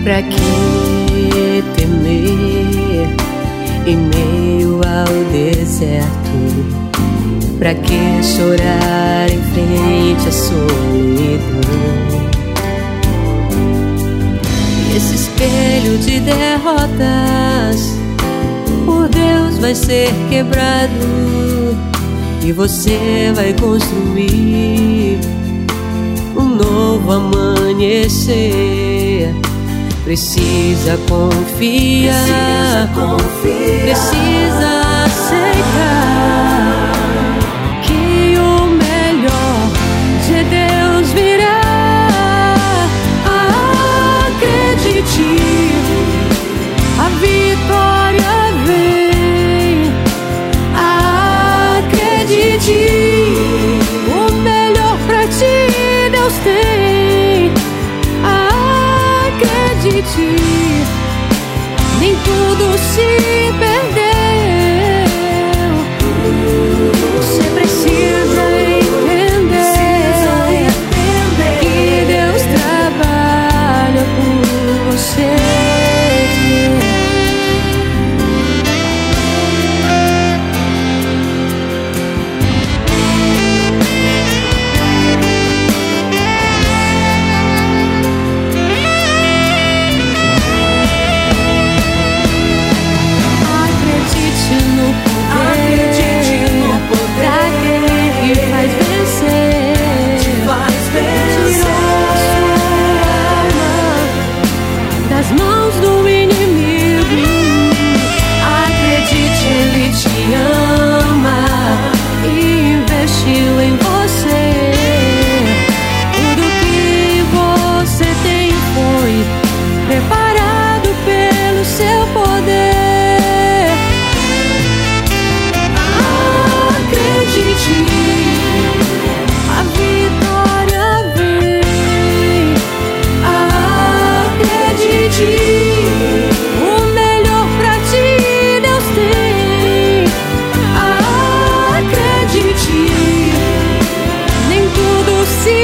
Pra que temer em meio ao deserto? Pra que chorar em frente à solidão? Esse espelho de derrotas por Deus vai ser quebrado, e você vai construir um novo amanhecer. Precisa confiar, precisa aceitar que o melhor de Deus virá. Acredite, a vitória vem. Acredite, o melhor pra ti Deus tem. Acredite, nem tudo se perdeu. Você precisa entender que Deus trabalha por você. Mãos do inimigo, acredite, Ele te ama e investiu em você. Tudo que você tem foi preparado pelo seu poder. Acredite, a vitória vem. O melhor pra ti Deus tem. Acredite, nem tudo se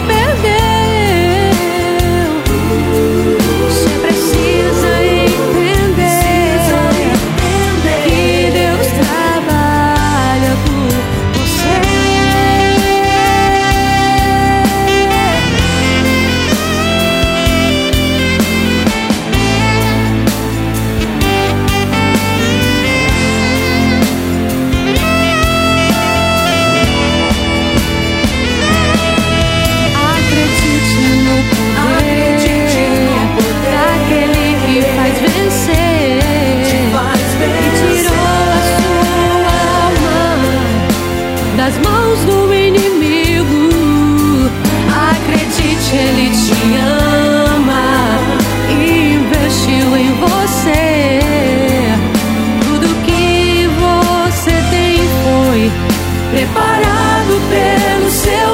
perdeu. Você precisa entender que Deus trabalha por você. Das mãos do inimigo, acredite, Ele te ama e investiu em você. Tudo que você tem foi preparado pelo seu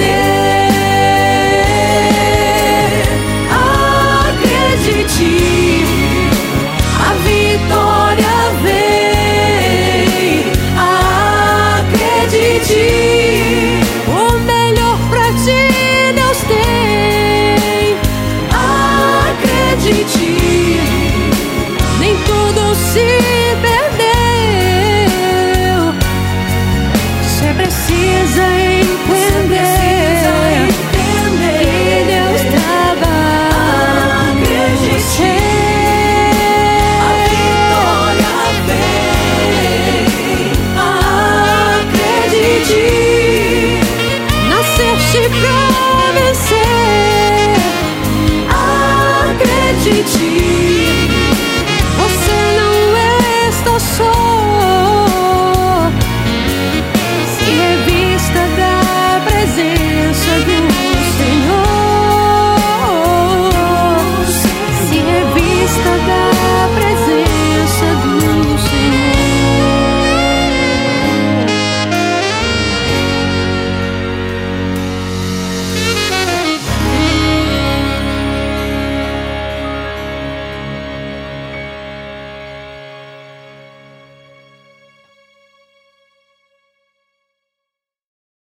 poder. Acredite, a vitória vem. O melhor pra ti Deus tem. Acredite, nem tudo se perdeu. Você precisa entender que Deus trabalha por você. A vitória vem. Nasceste pra